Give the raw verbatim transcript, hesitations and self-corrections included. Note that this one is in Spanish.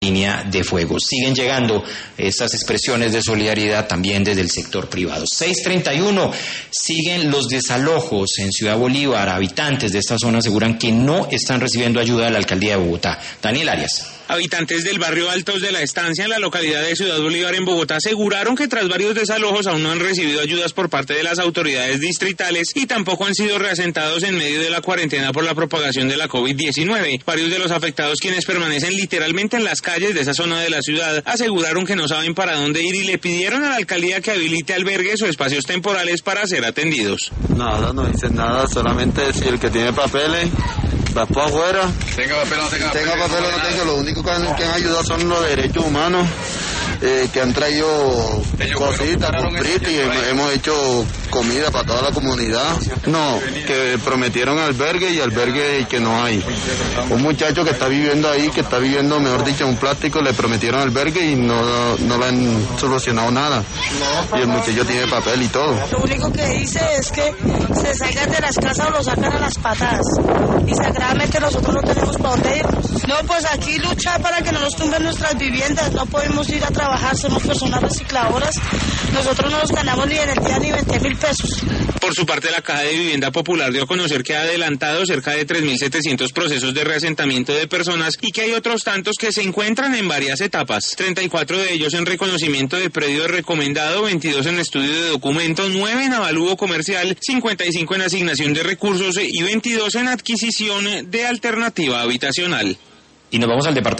línea de fuego. Siguen llegando estas expresiones de solidaridad también desde el sector privado. seis treinta y uno, siguen los desalojos en Ciudad Bolívar. Habitantes de esta zona aseguran que no están recibiendo ayuda de la Alcaldía de Bogotá. Daniel Arias. Habitantes del barrio Altos de la Estancia, en la localidad de Ciudad Bolívar, en Bogotá, aseguraron que tras varios desalojos aún no han recibido ayudas por parte de las autoridades distritales y tampoco han sido reasentados en medio de la cuarentena por la propagación de la COVID diecinueve. Varios de los afectados, quienes permanecen literalmente en las calles de esa zona de la ciudad, aseguraron que no saben para dónde ir y le pidieron a la alcaldía que habilite albergues o espacios temporales para ser atendidos. Nada, no dicen nada, solamente si el que tiene papeles va por afuera. Tenga papel o no tenga papel. Tenga papel o no tenga, lo único que han, que han ayudado son los derechos humanos, eh, que han traído cositas por Briti y hemos, hemos hecho comida para toda la comunidad. No, que prometieron albergue y albergue que no hay. Un muchacho que está viviendo ahí, que está viviendo, mejor dicho, en un plástico, le prometieron albergue y no, no le han solucionado nada. Y el muchacho tiene papel y todo. Lo único que dice es que se salgan de las casas o lo sacan a las patadas. Y sagradamente nosotros no tenemos para dónde irnos. No, pues aquí luchar para que no nos tumben nuestras viviendas. No podemos ir a trabajar, somos personas recicladoras. Nosotros no nos ganamos ni en el día ni veinte mil pesos. Por su parte, la Caja de Vivienda Popular dio a conocer que ha adelantado cerca de tres mil setecientos procesos de reasentamiento de personas y que hay otros tantos que se encuentran en varias etapas. treinta y cuatro de ellos en reconocimiento de predio recomendado, veintidós en estudio de documento, nueve en avalúo comercial, cincuenta y cinco en asignación de recursos y veintidós en adquisición de alternativa habitacional. Y nos vamos al departamento